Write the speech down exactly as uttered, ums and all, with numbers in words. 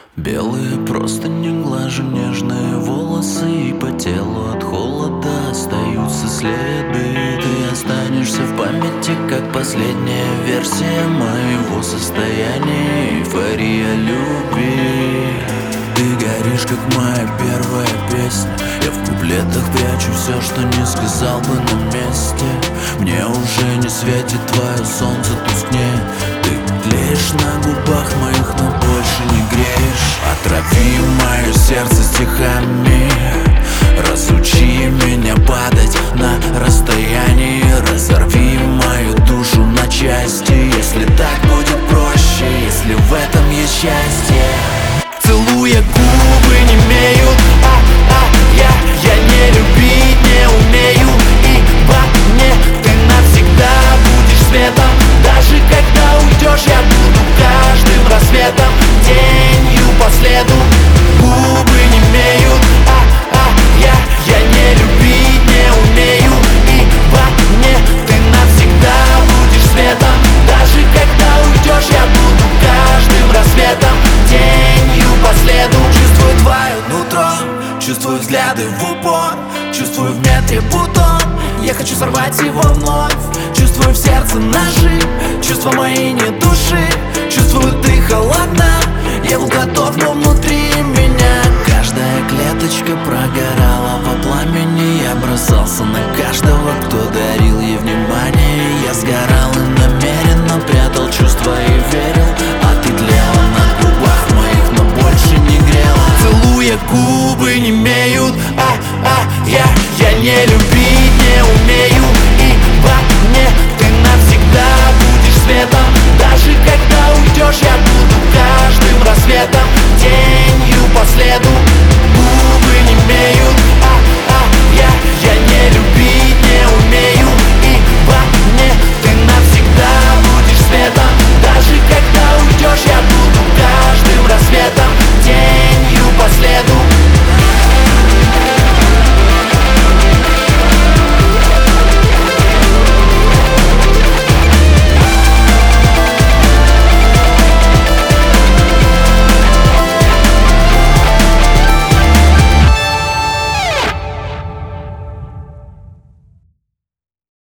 Белые простыни, глажу нежные волосы, и по телу от холода остаются следы. Ты останешься в памяти, как последняя версия моего состояния, эйфория любви. Ты горишь, как моя первая песня. Я в куплетах прячу все, что не сказал бы на месте. Мне уже не светит твое солнце, тускнеет. Ты тлеешь на губах моих, но больше не греешь. Отрави мое сердце стихами, разучи меня падать на расстоянии. Разорви мою душу на части, если так будет проще, если в этом есть счастье. Целуя губы немеют, а, а, я, я не любить не умею. И во мне ты навсегда будешь светом. Даже когда уйдешь, я буду каждым рассветом, тенью по следу. Губы немеют, а, а, я, я не любить не умею. И во мне ты навсегда будешь светом. Даже когда уйдешь, я буду каждым рассветом, тенью по следу. Чувствую твое нутро, чувствую взгляды в упор, чувствую в метре бутон. Я хочу сорвать его вновь. Чувствую в сердце ножи, чувства мои не души. Чувствую, ты холодна,